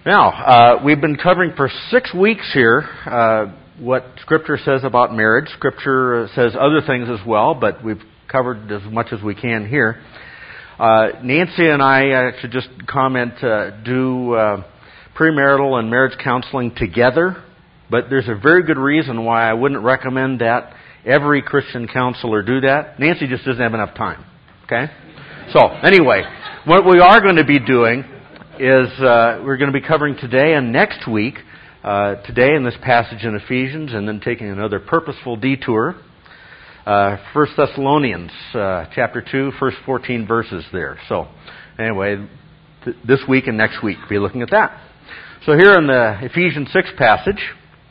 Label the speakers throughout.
Speaker 1: Now, we've been covering for 6 weeks here what Scripture says about marriage. Scripture says other things as well, but we've covered as much as we can here. Nancy and I should just comment, do premarital and marriage counseling together, but there's a very good reason why I wouldn't recommend that every Christian counselor do that. Nancy just doesn't have enough time, okay? So, anyway, what we are going to be doing is we're going to be covering today and next week, today in this passage in Ephesians, and then taking another purposeful detour, 1 Thessalonians chapter 2, first 14 verses there. So, anyway, this week and next week, we'll be looking at that. So here in the Ephesians 6 passage,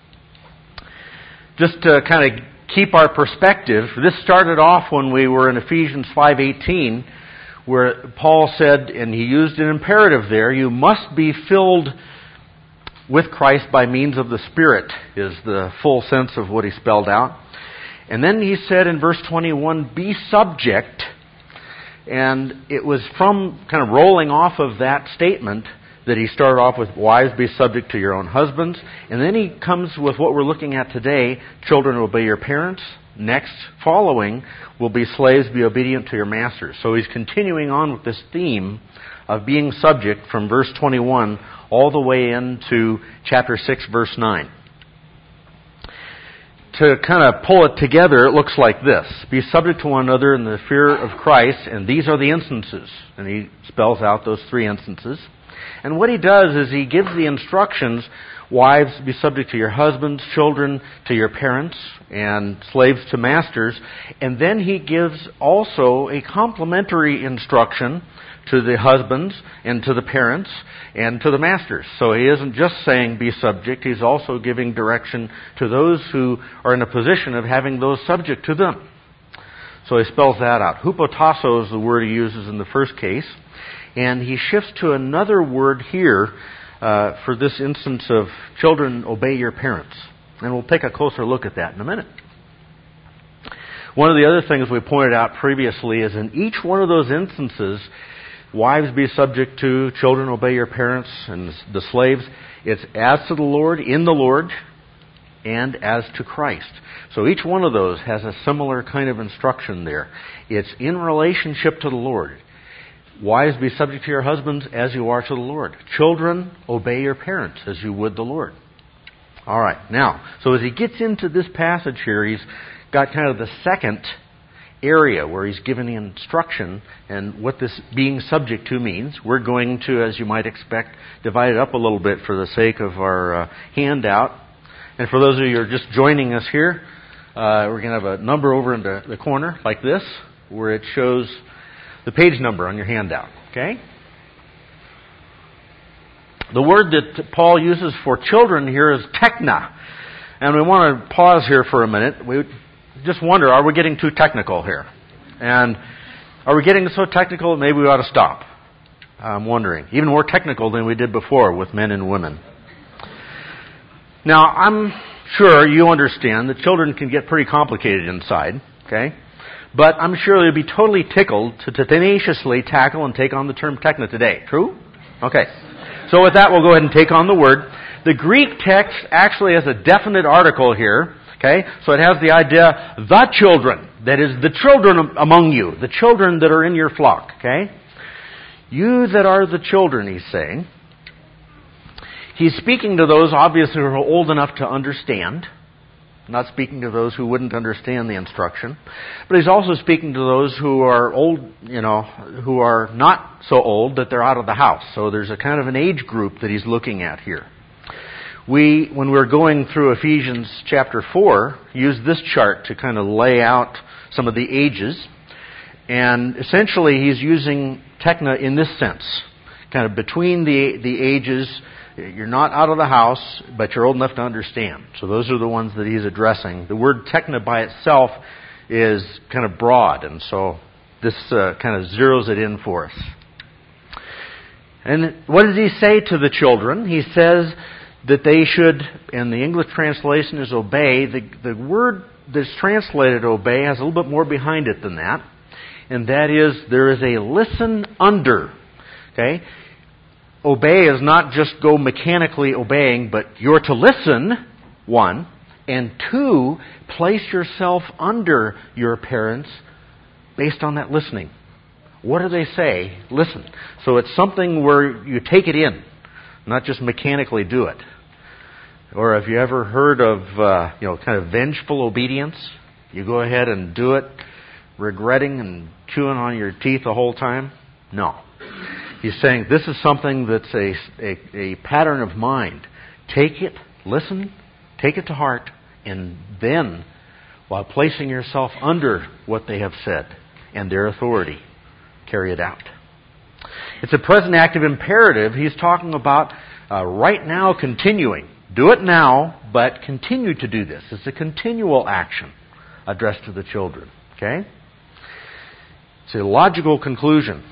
Speaker 1: just to kind of keep our perspective, this started off when we were in Ephesians 5:18, where Paul said, and he used an imperative there, you must be filled with Christ by means of the Spirit, is the full sense of what he spelled out. And then he said in verse 21, be subject, and it was from kind of rolling off of that statement that he started off with, wives, be subject to your own husbands. And then he comes with what we're looking at today, children, obey your parents. Next, following, will be slaves, be obedient to your masters. So he's continuing on with this theme of being subject from verse 21 all the way into chapter 6, verse 9. To kind of pull it together, it looks like this. Be subject to one another in the fear of Christ, and these are the instances. And he spells out those 3 instances. And what he does is he gives the instructions, wives, be subject to your husbands, children to your parents, and slaves to masters. And then he gives also a complementary instruction to the husbands and to the parents and to the masters. So he isn't just saying be subject, he's also giving direction to those who are in a position of having those subject to them. So he spells that out. Hupotasso is the word he uses in the first case. And he shifts to another word here for this instance of children, obey your parents. And we'll take a closer look at that in a minute. One of the other things we pointed out previously is in each one of those instances, wives be subject to, children obey your parents, and the slaves, it's as to the Lord, in the Lord, and as to Christ. So each one of those has a similar kind of instruction there. It's in relationship to the Lord. Wives, be subject to your husbands as you are to the Lord. Children, obey your parents as you would the Lord. All right. Now, so as he gets into this passage here, he's got kind of the second area where he's given the instruction and what this being subject to means. We're going to, as you might expect, divide it up a little bit for the sake of our handout. And for those of you who are just joining us here, we're going to have a number over in the corner like this, where it shows the page number on your handout, okay? The word that Paul uses for children here is tekna. And we want to pause here for a minute. We just wonder, are we getting too technical here? And are we getting so technical that maybe we ought to stop? I'm wondering. Even more technical than we did before with men and women. Now, I'm sure you understand that children can get pretty complicated inside, okay? But I'm sure they'll be totally tickled to tenaciously tackle and take on the term tekna today. True? Okay. So with that, we'll go ahead and take on the word. The Greek text actually has a definite article here. Okay? So it has the idea, the children. That is, the children among you. The children that are in your flock. Okay? You that are the children, he's saying. He's speaking to those, obviously, who are old enough to understand. Not speaking to those who wouldn't understand the instruction. But he's also speaking to those who are old, who are not so old that they're out of the house. So there's a kind of an age group that he's looking at here. When we were going through Ephesians chapter 4, used this chart to kind of lay out some of the ages. And essentially he's using tekna in this sense. Kind of between the ages. You're not out of the house, but you're old enough to understand. So those are the ones that he's addressing. The word tekna by itself is kind of broad, and so this kind of zeroes it in for us. And what does he say to the children? He says that they should, and the English translation is obey. The word that's translated obey has a little bit more behind it than that. And that is, there is a listen under. Okay? obey is not just go mechanically obeying, but you're to listen, one, and two, place yourself under your parents based on that listening. What do they say? Listen. So it's something where you take it in, not just mechanically do it. Or have you ever heard of kind of vengeful obedience? You go ahead and do it, regretting and chewing on your teeth the whole time? No. He's saying this is something that's a pattern of mind. Take it, listen, take it to heart, and then, while placing yourself under what they have said and their authority, carry it out. It's a present active imperative. He's talking about right now continuing. Do it now, but continue to do this. It's a continual action addressed to the children. Okay? It's a logical conclusion.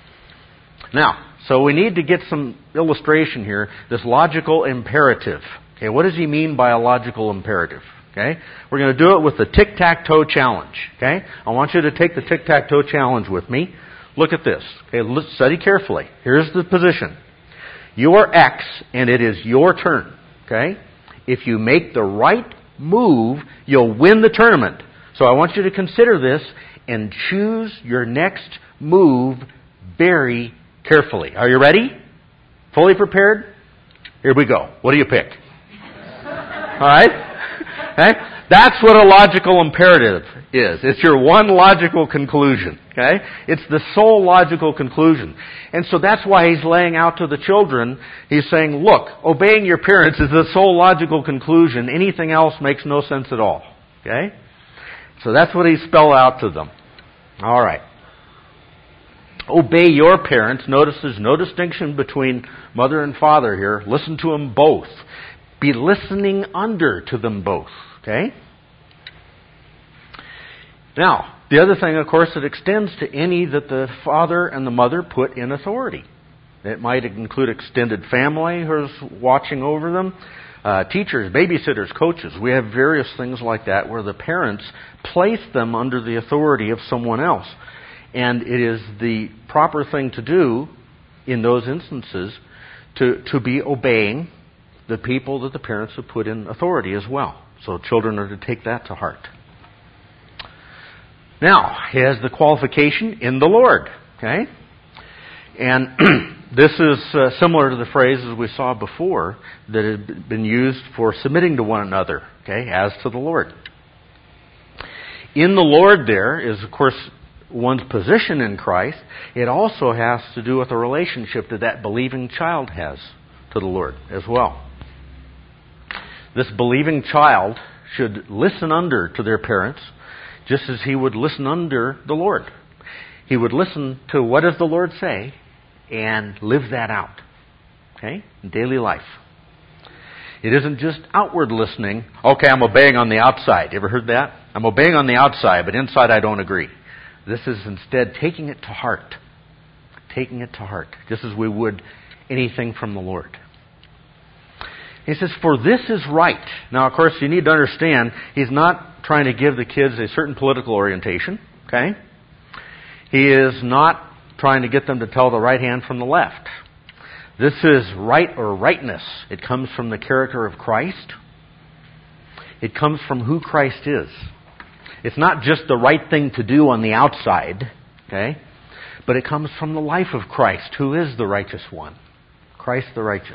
Speaker 1: Now, so we need to get some illustration here. This logical imperative. Okay, what does he mean by a logical imperative? Okay, we're going to do it with the tic-tac-toe challenge. Okay, I want you to take the tic-tac-toe challenge with me. Look at this. Okay, let's study carefully. Here's the position. You are X, and it is your turn. Okay, if you make the right move, you'll win the tournament. So I want you to consider this and choose your next move very carefully. Are you ready? Fully prepared? Here we go. What do you pick? All right? Okay? That's what a logical imperative is. It's your one logical conclusion. Okay? It's the sole logical conclusion. And so that's why he's laying out to the children, he's saying, look, obeying your parents is the sole logical conclusion. Anything else makes no sense at all. Okay? So that's what he spelled out to them. All right. Obey your parents. Notice there's no distinction between mother and father here. Listen to them both. Be listening under to them both. Okay? Now, the other thing, of course, it extends to any that the father and the mother put in authority. It might include extended family who's watching over them, teachers, babysitters, coaches. We have various things like that where the parents place them under the authority of someone else. And it is the proper thing to do in those instances to be obeying the people that the parents have put in authority as well. So children are to take that to heart. Now, he has the qualification in the Lord. Okay? And this is similar to the phrases we saw before that had been used for submitting to one another. Okay? As to the Lord. In the Lord there is, of course, one's position in Christ. It also has to do with the relationship that that believing child has to the Lord as well. This believing child should listen under to their parents just as he would listen under the Lord. He would listen to what does the Lord say and live that out. Okay? In daily life. It isn't just outward listening. Okay, I'm obeying on the outside. You ever heard that? I'm obeying on the outside, but inside I don't agree. This is instead taking it to heart. Taking it to heart. Just as we would anything from the Lord. He says, for this is right. Now, of course, you need to understand, he's not trying to give the kids a certain political orientation. Okay? He is not trying to get them to tell the right hand from the left. This is right or rightness. It comes from the character of Christ. It comes from who Christ is. It's not just the right thing to do on the outside, okay? But it comes from the life of Christ, who is the righteous one. Christ the righteous.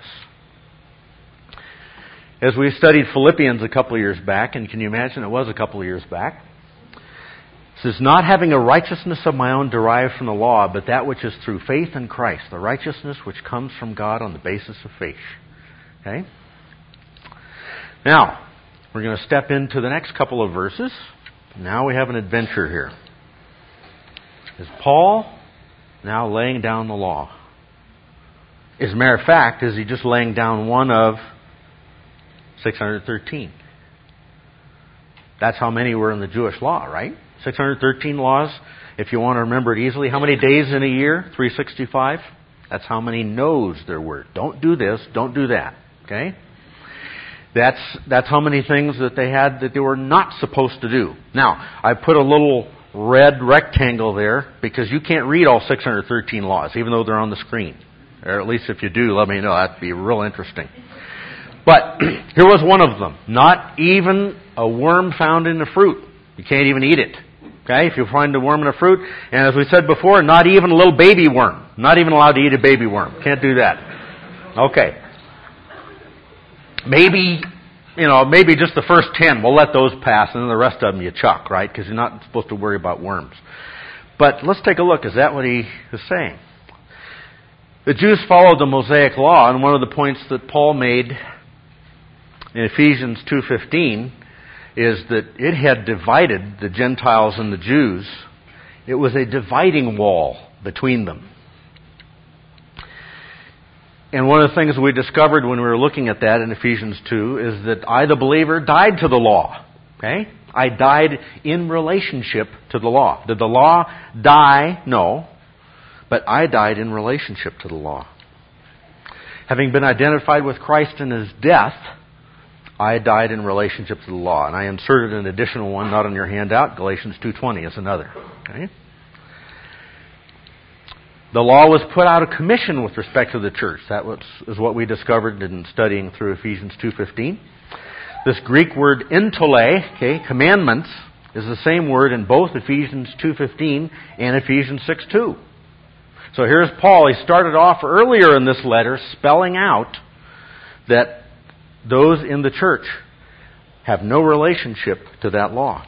Speaker 1: As we studied Philippians a couple of years back, and can you imagine it was a couple of years back, it says, not having a righteousness of my own derived from the law, but that which is through faith in Christ, the righteousness which comes from God on the basis of faith. Okay? Now, we're going to step into the next couple of verses. Now we have an adventure here. Is Paul now laying down the law? As a matter of fact, is he just laying down one of 613? That's how many were in the Jewish law, right? 613 laws. If you want to remember it easily, how many days in a year? 365. That's how many no's there were. Don't do this, don't do that. Okay? That's how many things that they had that they were not supposed to do. Now, I put a little red rectangle there because you can't read all 613 laws, even though they're on the screen. Or at least if you do, let me know. That'd be real interesting. But here was one of them. Not even a worm found in the fruit. You can't even eat it. Okay, if you find a worm in a fruit. And as we said before, not even a little baby worm. Not even allowed to eat a baby worm. Can't do that. Okay. Maybe just the first 10, we'll let those pass, and then the rest of them you chuck, right? Because you're not supposed to worry about worms. But let's take a look. Is that what he is saying? The Jews followed the Mosaic law, and one of the points that Paul made in Ephesians 2:15 is that it had divided the Gentiles and the Jews. It was a dividing wall between them. And one of the things we discovered when we were looking at that in Ephesians 2 is that I, the believer, died to the law. Okay? I died in relationship to the law. Did the law die? No. But I died in relationship to the law. Having been identified with Christ in His death, I died in relationship to the law. And I inserted an additional one, not on your handout. Galatians 2:20 is another. Okay? The law was put out of commission with respect to the church. That is what we discovered in studying through Ephesians 2:15. This Greek word entole, okay, commandments, is the same word in both Ephesians 2:15 and Ephesians 6:2. So here's Paul. He started off earlier in this letter spelling out that those in the church have no relationship to that law.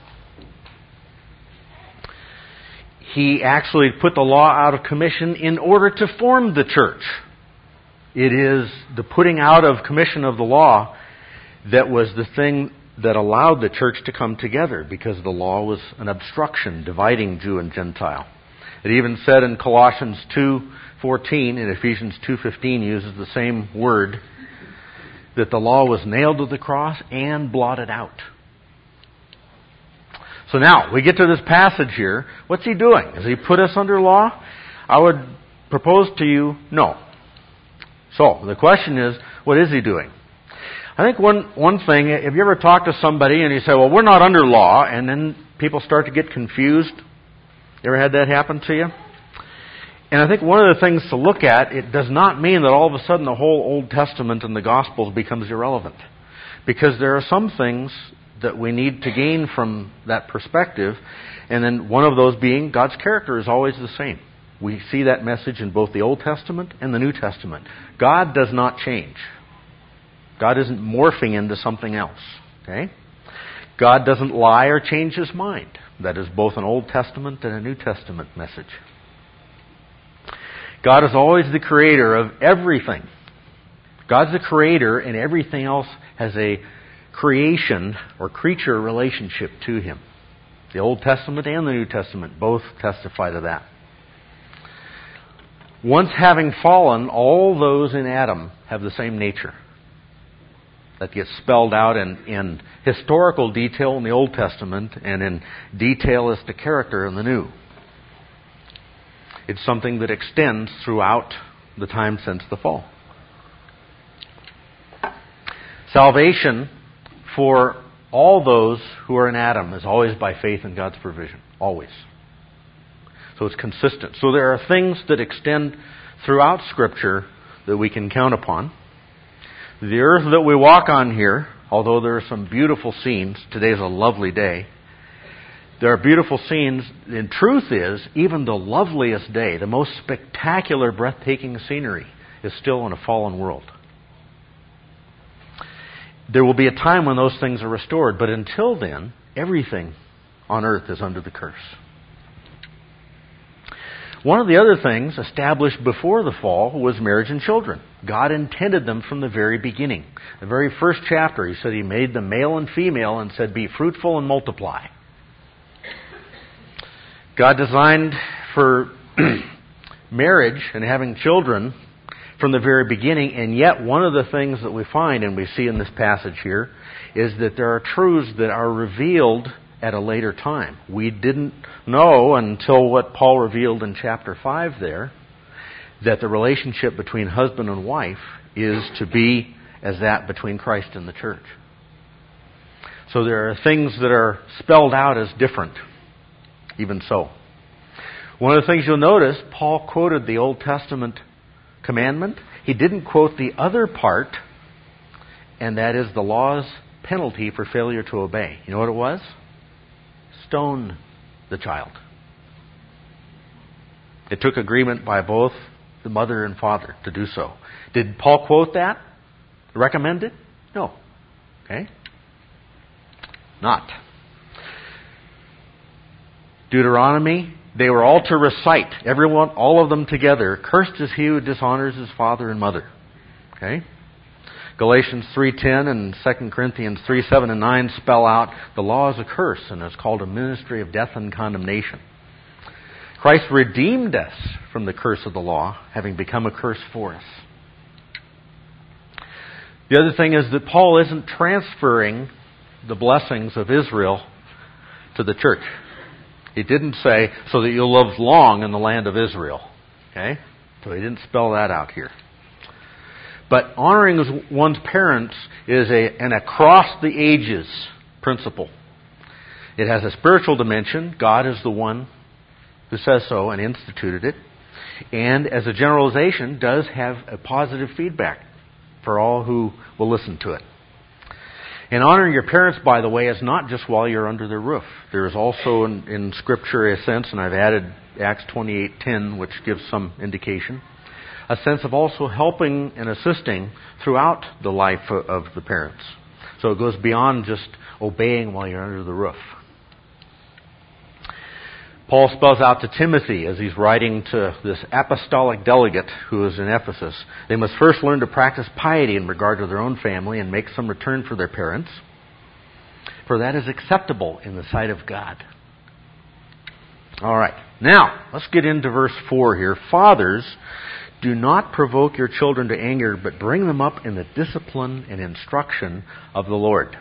Speaker 1: He actually put the law out of commission in order to form the church. It is the putting out of commission of the law that was the thing that allowed the church to come together, because the law was an obstruction dividing Jew and Gentile. It even said in Colossians 2:14 and Ephesians 2:15 uses the same word, that the law was nailed to the cross and blotted out. So now, we get to this passage here. What's he doing? Has he put us under law? I would propose to you, no. So, the question is, what is he doing? I think one thing, have you ever talked to somebody and you say, well, we're not under law, and then people start to get confused? You ever had that happen to you? And I think one of the things to look at, it does not mean that all of a sudden the whole Old Testament and the Gospels becomes irrelevant. Because there are some things that we need to gain from that perspective, and then one of those being God's character is always the same. We see that message in both the Old Testament and the New Testament. God does not change. God isn't morphing into something else. Okay? God doesn't lie or change His mind. That is both an Old Testament and a New Testament message. God is always the creator of everything. God's the creator, and everything else has a creation or creature relationship to Him. The Old Testament and the New Testament both testify to that. Once having fallen, all those in Adam have the same nature. That gets spelled out in historical detail in the Old Testament and in detail as to character in the New. It's something that extends throughout the time since the fall. Salvation for all those who are in Adam is always by faith in God's provision. Always. So it's consistent. So there are things that extend throughout Scripture that we can count upon. The earth that we walk on here, although there are some beautiful scenes, today's a lovely day, there are beautiful scenes, and truth is, even the loveliest day, the most spectacular, breathtaking scenery is still in a fallen world. There will be a time when those things are restored, but until then, everything on earth is under the curse. One of the other things established before the fall was marriage and children. God intended them from the very beginning. The very first chapter, He said He made them male and female and said, be fruitful and multiply. God designed for marriage and having children from the very beginning, and yet one of the things that we find, and we see in this passage here, is that there are truths that are revealed at a later time. We didn't know until what Paul revealed in chapter 5 there, that the relationship between husband and wife is to be as that between Christ and the church. So there are things that are spelled out as different, even so. One of the things you'll notice, Paul quoted the Old Testament commandment, he didn't quote the other part, and that is the law's penalty for failure to obey. You know what it was? Stone the child. It took agreement by both the mother and father to do so. Did Paul quote that? Recommend it? No. Okay? Not. Deuteronomy, they were all to recite, everyone, all of them together, cursed is he who dishonors his father and mother. Okay? Galatians 3:10 and 2 Corinthians 3:7 and 9 spell out the law is a curse and is called a ministry of death and condemnation. Christ redeemed us from the curse of the law, having become a curse for us. The other thing is that Paul isn't transferring the blessings of Israel to the church. He didn't say, so that you'll live long in the land of Israel. Okay? So he didn't spell that out here. But honoring one's parents is an across-the-ages principle. It has a spiritual dimension. God is the one who says so and instituted it. And as a generalization, does have a positive feedback for all who will listen to it. And honoring your parents, by the way, is not just while you're under their roof. There is also in Scripture a sense, and I've added Acts 28:10, which gives some indication, a sense of also helping and assisting throughout the life of the parents. So it goes beyond just obeying while you're under the roof. Paul spells out to Timothy as he's writing to this apostolic delegate who is in Ephesus. They must first learn to practice piety in regard to their own family and make some return for their parents, for that is acceptable in the sight of God. All right. Now, let's get into verse 4 here. Fathers, do not provoke your children to anger, but bring them up in the discipline and instruction of the Lord.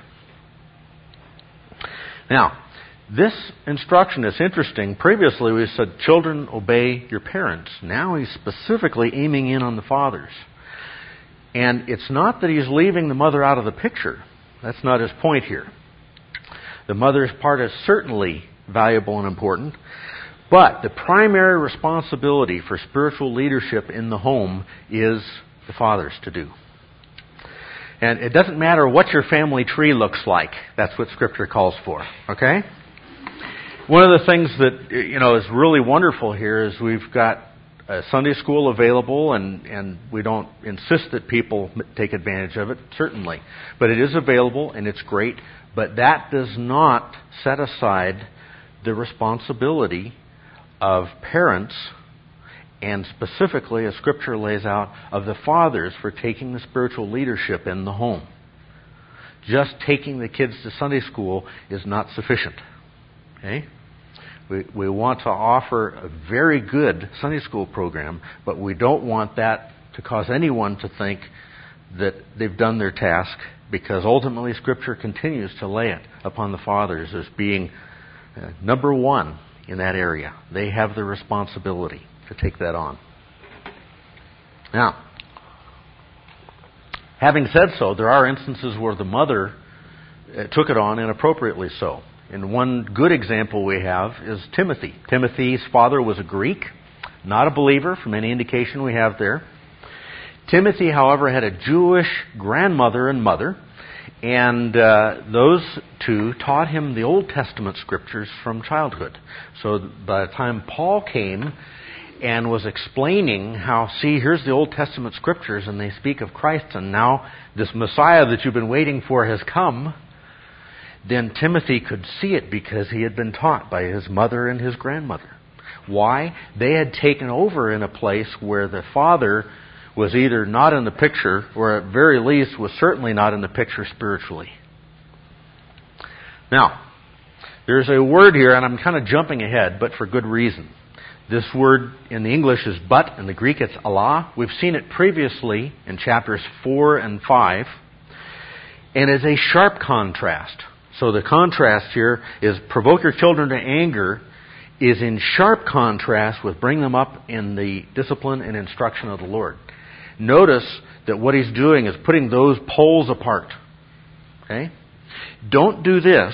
Speaker 1: Now, this instruction is interesting. Previously we said, children, obey your parents. Now he's specifically aiming in on the fathers. And it's not that he's leaving the mother out of the picture. That's not his point here. The mother's part is certainly valuable and important. But the primary responsibility for spiritual leadership in the home is the father's to do. And it doesn't matter what your family tree looks like. That's what Scripture calls for. Okay? One of the things that is really wonderful here is we've got a Sunday school available, and we don't insist that people take advantage of it, certainly. But it is available, and it's great. But that does not set aside the responsibility of parents, and specifically, as Scripture lays out, of the fathers for taking the spiritual leadership in the home. Just taking the kids to Sunday school is not sufficient. Okay? We want to offer a very good Sunday school program, but we don't want that to cause anyone to think that they've done their task, because ultimately Scripture continues to lay it upon the fathers as being number one in that area. They have the responsibility to take that on. Now, having said so, there are instances where the mother took it on, and appropriately so. And one good example we have is Timothy. Timothy's father was a Greek, not a believer from any indication we have there. Timothy, however, had a Jewish grandmother and mother, and those two taught him the Old Testament Scriptures from childhood. So by the time Paul came and was explaining how, see, here's the Old Testament Scriptures, and they speak of Christ, and now this Messiah that you've been waiting for has come, then Timothy could see it because he had been taught by his mother and his grandmother. Why? They had taken over in a place where the father was either not in the picture, or at very least was certainly not in the picture spiritually. Now, there's a word here, and I'm kind of jumping ahead, but for good reason. This word in the English is but, in the Greek it's Allah. We've seen it previously in chapters 4 and 5, and is a sharp contrast. So the contrast here is provoke your children to anger is in sharp contrast with bring them up in the discipline and instruction of the Lord. Notice that what he's doing is putting those poles apart. Okay? Don't do this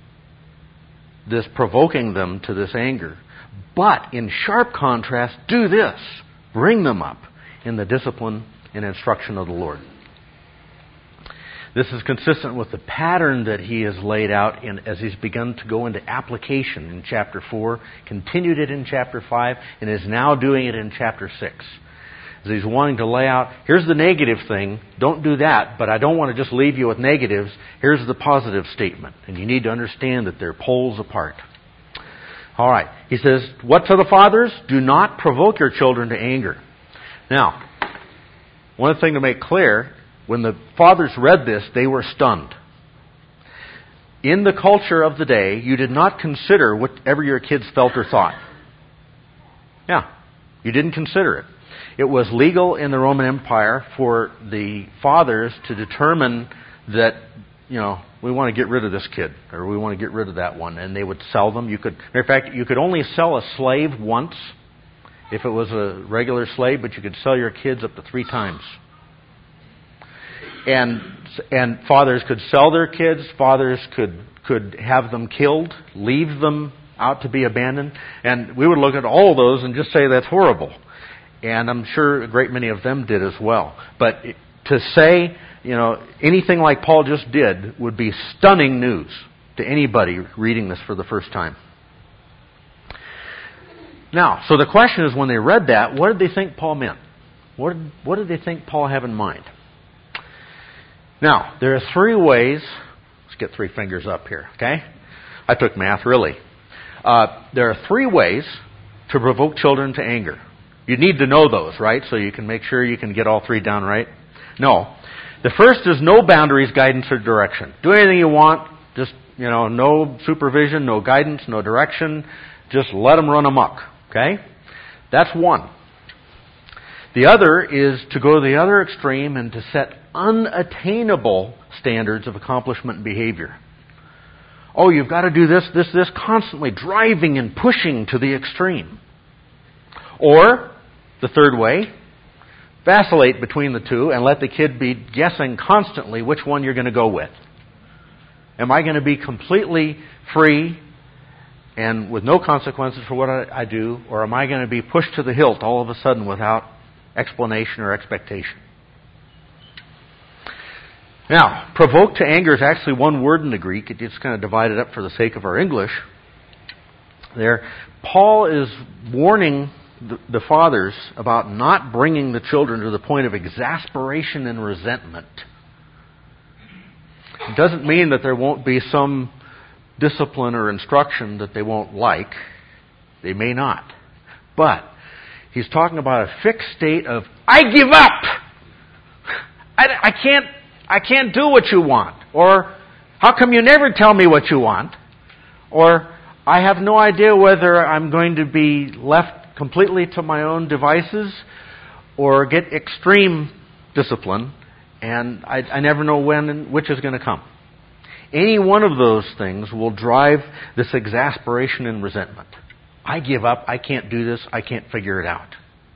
Speaker 1: provoking them to this anger. But in sharp contrast, do this. Bring them up in the discipline and instruction of the Lord. This is consistent with the pattern that he has laid out as he's begun to go into application in chapter 4, continued it in chapter 5, and is now doing it in chapter 6. As he's wanting to lay out, here's the negative thing, don't do that, but I don't want to just leave you with negatives. Here's the positive statement, and you need to understand that they're poles apart. All right, he says, what to the fathers? Do not provoke your children to anger. Now, one thing to make clear, when the fathers read this, they were stunned. In the culture of the day, you did not consider whatever your kids felt or thought. Yeah, you didn't consider it. It was legal in the Roman Empire for the fathers to determine that, we want to get rid of this kid, or we want to get rid of that one, and they would sell them. Matter of fact, you could only sell a slave once if it was a regular slave, but you could sell your kids up to 3 times. And fathers could sell their kids. Fathers could have them killed, leave them out to be abandoned. And we would look at all of those and just say that's horrible. And I'm sure a great many of them did as well. But to say, anything like Paul just did would be stunning news to anybody reading this for the first time. Now, so the question is, when they read that, what did they think Paul meant? What did they think Paul have in mind? Now, there are 3 ways. Let's get 3 fingers up here, okay? I took math, really. There are 3 ways to provoke children to anger. You need to know those, right? So you can make sure you can get all 3 down right. No. The first is no boundaries, guidance, or direction. Do anything you want. Just, no supervision, no guidance, no direction. Just let them run amok, okay? That's one. The other is to go to the other extreme and to set unattainable standards of accomplishment and behavior. Oh, you've got to do this, constantly driving and pushing to the extreme. Or, the third way, vacillate between the two and let the kid be guessing constantly which one you're going to go with. Am I going to be completely free and with no consequences for what I do, or am I going to be pushed to the hilt all of a sudden without explanation or expectation? Now, provoke to anger is actually one word in the Greek. It just kind of divided up for the sake of our English. There, Paul is warning the fathers about not bringing the children to the point of exasperation and resentment. It doesn't mean that there won't be some discipline or instruction that they won't like. They may not. But he's talking about a fixed state of, I give up! I can't do what you want. Or, how come you never tell me what you want? Or, I have no idea whether I'm going to be left completely to my own devices or get extreme discipline, and I never know when and which is going to come. Any one of those things will drive this exasperation and resentment. I give up. I can't do this. I can't figure it out.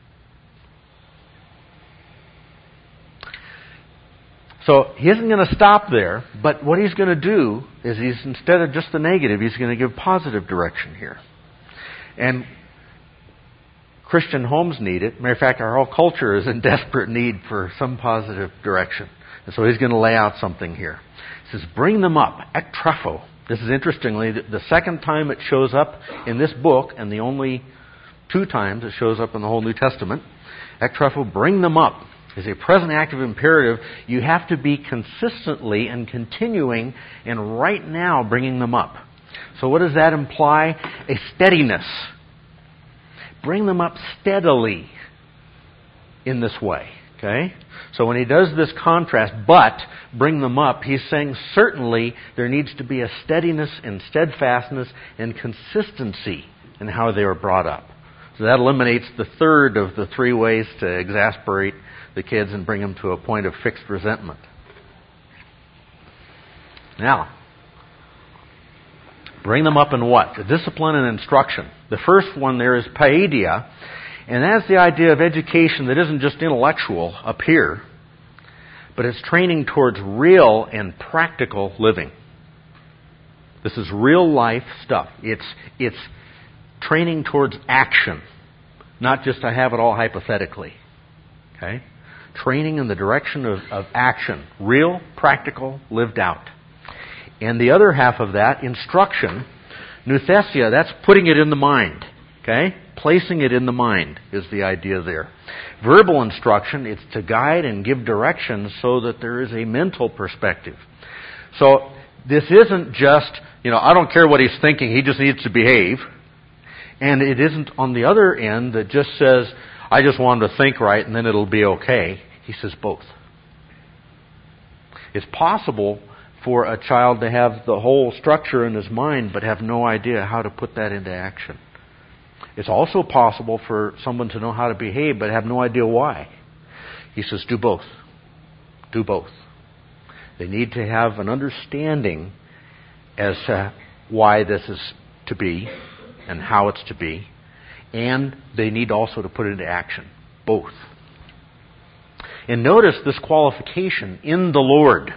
Speaker 1: So he isn't going to stop there, but what he's going to do is instead of just the negative, he's going to give positive direction here. And Christian homes need it. Matter of fact, our whole culture is in desperate need for some positive direction. And so he's going to lay out something here. He says, bring them up, ektrepho. This is interestingly the second time it shows up in this book, and the only 2 times it shows up in the whole New Testament. Ektrepho, bring them up, is a present active imperative. You have to be consistently and continuing and right now bringing them up. So what does that imply? A steadiness. Bring them up steadily in this way. Okay? So when he does this contrast, but bring them up, he's saying certainly there needs to be a steadiness and steadfastness and consistency in how they were brought up. So that eliminates the third of the 3 ways to exasperate the kids and bring them to a point of fixed resentment. Now, bring them up in what? The discipline and instruction. The first one there is paideia, and that's the idea of education that isn't just intellectual up here, but it's training towards real and practical living. This is real life stuff. It's training towards action, not just to have it all hypothetically. Okay? Training in the direction of action. Real, practical, lived out. And the other half of that, instruction, nouthesia, that's putting it in the mind. Okay? Placing it in the mind is the idea there. Verbal instruction, it's to guide and give direction so that there is a mental perspective. So this isn't just, I don't care what he's thinking, he just needs to behave. And it isn't on the other end that just says, I just want him to think right and then it'll be okay. He says both. It's possible for a child to have the whole structure in his mind but have no idea how to put that into action. It's also possible for someone to know how to behave but have no idea why. He says do both. Do both. They need to have an understanding as to why this is to be and how it's to be. And they need also to put it into action. Both. And notice this qualification, in the Lord.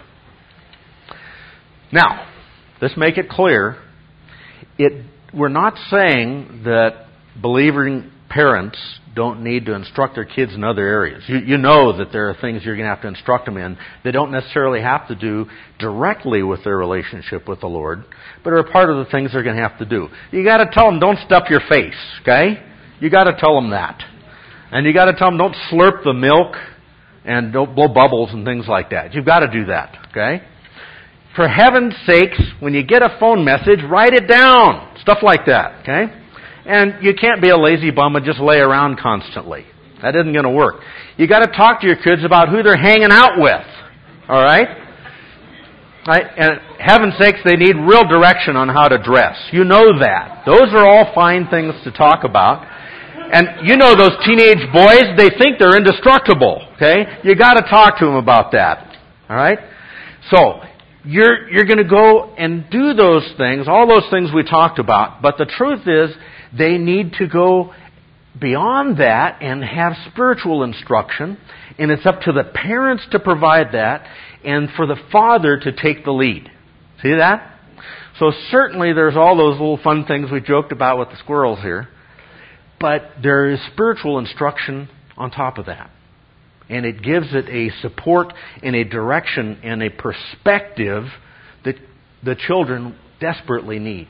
Speaker 1: Now, let's make it clear. We're not saying that believing parents don't need to instruct their kids in other areas. You know that there are things you're going to have to instruct them in. They don't necessarily have to do directly with their relationship with the Lord, but are part of the things they're going to have to do. You got to tell them, don't stuff your face, okay? You got to tell them that. And you got to tell them, don't slurp the milk and don't blow bubbles and things like that. You've got to do that, okay? For heaven's sakes, when you get a phone message, write it down. Stuff like that, okay? And you can't be a lazy bum and just lay around constantly. That isn't going to work. You got to talk to your kids about who they're hanging out with. All right? Right? And heaven's sakes, they need real direction on how to dress. You know that. Those are all fine things to talk about. And you know those teenage boys, they think they're indestructible. Okay? You got to talk to them about that. All right? So, you're going to go and do those things, all those things we talked about. But the truth is, they need to go beyond that and have spiritual instruction. And it's up to the parents to provide that and for the father to take the lead. See that? So certainly there's all those little fun things we joked about with the squirrels here. But there is spiritual instruction on top of that. And it gives it a support and a direction and a perspective that the children desperately need.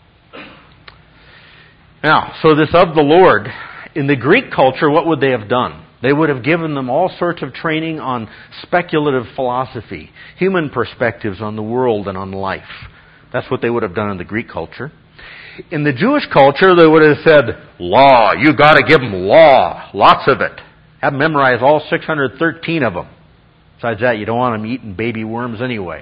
Speaker 1: Now, so this of the Lord, in the Greek culture, what would they have done? They would have given them all sorts of training on speculative philosophy, human perspectives on the world and on life. That's what they would have done in the Greek culture. In the Jewish culture, they would have said, law. You got to give them law. Lots of it. Have them memorize all 613 of them. Besides that, you don't want them eating baby worms anyway.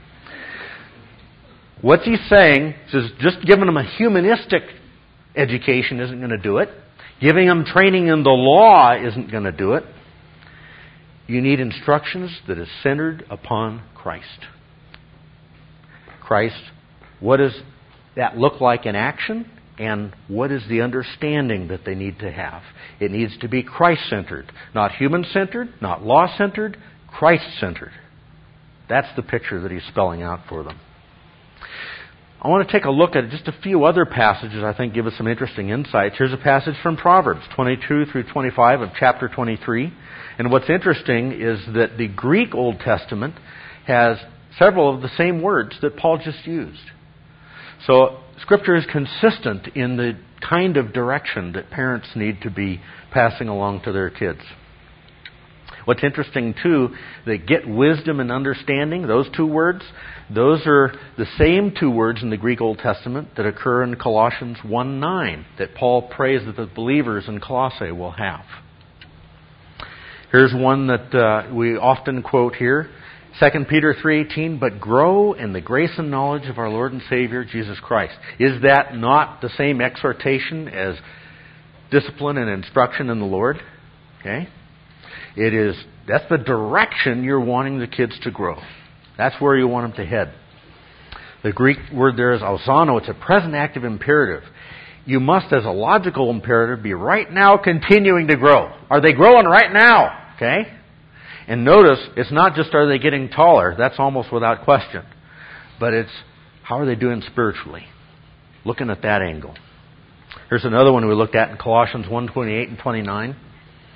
Speaker 1: What's he saying? He says, just giving them a humanistic education isn't going to do it. Giving them training in the law isn't going to do it. You need instructions that is centered upon Christ. Christ, what does that look like in action? And what is the understanding that they need to have? It needs to be Christ-centered. Not human-centered, not law-centered, Christ-centered. That's the picture that he's spelling out for them. I want to take a look at just a few other passages I think give us some interesting insights. Here's a passage from Proverbs 22 through 25 of chapter 23. And what's interesting is that the Greek Old Testament has several of the same words that Paul just used. So Scripture is consistent in the kind of direction that parents need to be passing along to their kids. What's interesting, too, they get wisdom and understanding, those two words, those are the same two words in the Greek Old Testament that occur in Colossians 1:9 that Paul prays that the believers in Colossae will have. Here's one that we often quote here, 2 Peter 3:18, but grow in the grace and knowledge of our Lord and Savior, Jesus Christ. Is that not the same exhortation as discipline and instruction in the Lord? Okay? It is, that's the direction you're wanting the kids to grow. That's where you want them to head. The Greek word there is ausano. It's a present active imperative. You must, as a logical imperative, be right now continuing to grow. Are they growing right now? Okay? And notice, it's not just are they getting taller. That's almost without question. But it's, how are they doing spiritually? Looking at that angle. Here's another one we looked at in Colossians 1:28 and 29.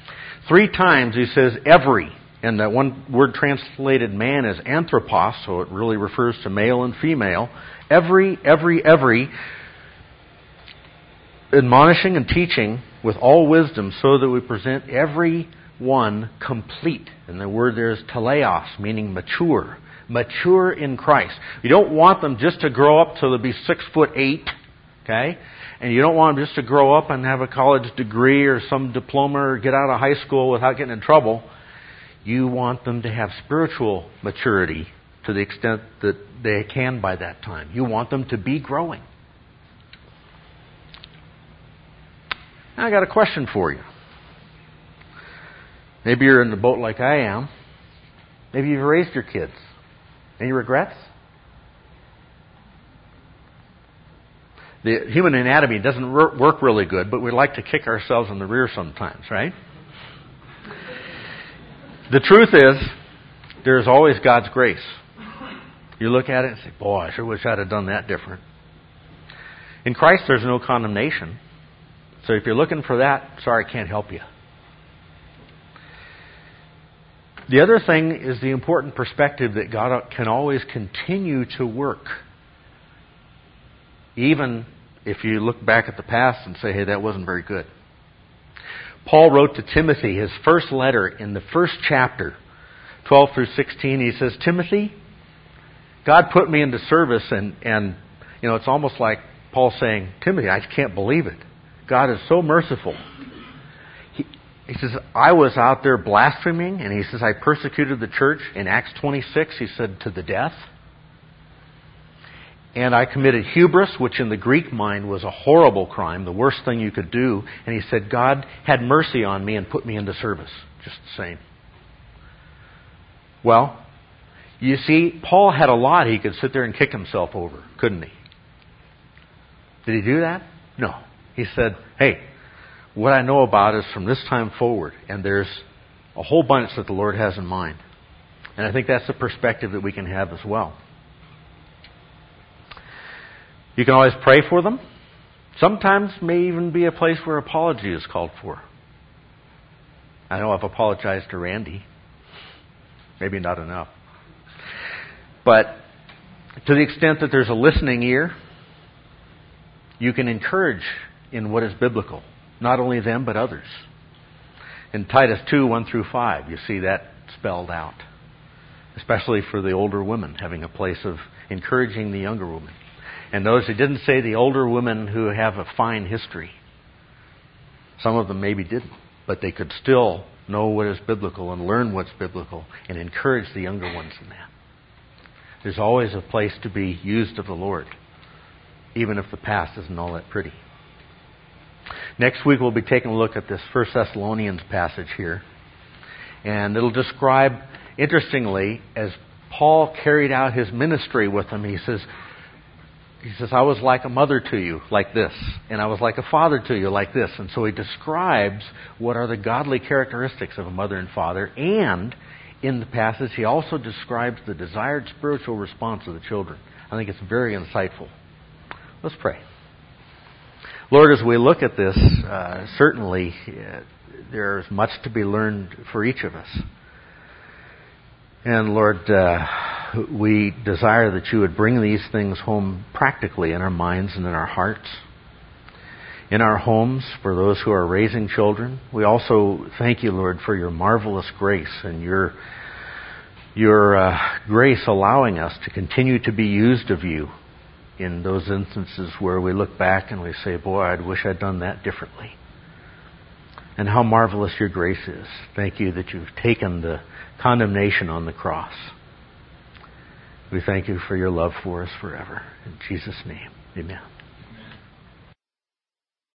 Speaker 1: 3 times he says every. And that one word translated man is anthropos, so it really refers to male and female. Every, admonishing and teaching with all wisdom, so that we present every one complete. And the word there is teleos, meaning mature. Mature in Christ. You don't want them just to grow up till they'll be 6'8", okay? And you don't want them just to grow up and have a college degree or some diploma or get out of high school without getting in trouble. You want them to have spiritual maturity to the extent that they can by that time. You want them to be growing. Now I got a question for you. Maybe you're in the boat like I am. Maybe you've raised your kids. Any regrets? The human anatomy doesn't work really good, but we like to kick ourselves in the rear sometimes, right? The truth is, there's always God's grace. You look at it and say, boy, I sure wish I'd have done that different. In Christ, there's no condemnation. So if you're looking for that, sorry, I can't help you. The other thing is the important perspective that God can always continue to work. Even if you look back at the past and say, hey, that wasn't very good. Paul wrote to Timothy, his first letter in the first chapter, 12 through 16. He says, Timothy, God put me into service, and it's almost like Paul saying, Timothy, I can't believe it. God is so merciful. He says, I was out there blaspheming, and he says, I persecuted the church. In Acts 26, he said, to the death. And I committed hubris, which in the Greek mind was a horrible crime, the worst thing you could do. And he said, God had mercy on me and put me into service. Just the same. Well, you see, Paul had a lot he could sit there and kick himself over, couldn't he? Did he do that? No. He said, hey, what I know about is from this time forward, and there's a whole bunch that the Lord has in mind. And I think that's the perspective that we can have as well. You can always pray for them. Sometimes may even be a place where apology is called for. I know I've apologized to Randy. Maybe not enough. But to the extent that there's a listening ear, you can encourage in what is biblical. Not only them, but others. In Titus 2, 1 through 5, you see that spelled out. Especially for the older women, having a place of encouraging the younger women. And notice it didn't say the older women who have a fine history. Some of them maybe didn't, but they could still know what is biblical and learn what's biblical and encourage the younger ones in that. There's always a place to be used of the Lord, even if the past isn't all that pretty. Next week we'll be taking a look at this 1 Thessalonians passage here. And it'll describe, interestingly, as Paul carried out his ministry with them, he says, I was like a mother to you, like this. And I was like a father to you, like this. And so he describes what are the godly characteristics of a mother and father. And in the passage, he also describes the desired spiritual response of the children. I think it's very insightful. Let's pray. Lord, as we look at this, certainly there's much to be learned for each of us. And Lord, we desire that you would bring these things home practically in our minds and in our hearts. In our homes, for those who are raising children. We also thank you, Lord, for your marvelous grace and your grace allowing us to continue to be used of you in those instances where we look back and we say, boy, I wish I'd done that differently. And how marvelous your grace is. Thank you that you've taken the condemnation on the cross. We thank you for your love for us forever. In Jesus' name, amen.